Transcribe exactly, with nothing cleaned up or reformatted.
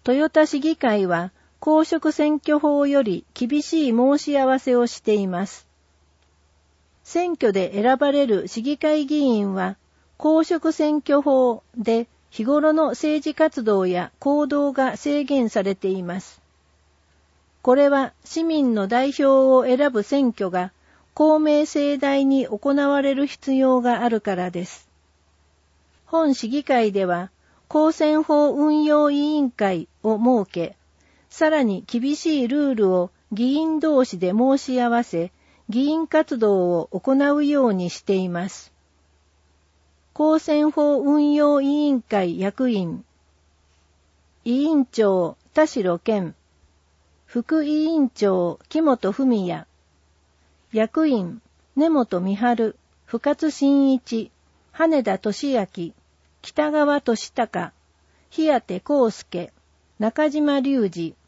豊田市議会は公職選挙法より厳しい申し合わせをしています。選挙で選ばれる市議会議員は公職選挙法で日頃の政治活動や行動が制限されています。これは市民の代表を選ぶ選挙が公明正大に行われる必要があるからです。本市議会では公選法運用委員会を設け、さらに厳しいルールを議員同士で申し合わせ、議員活動を行うようにしています。公選法運用委員会役員、委員長田代健、副委員長木本文也、役員根本美春、深津真一、羽田俊明、北川俊孝、檜当康介、中島隆二、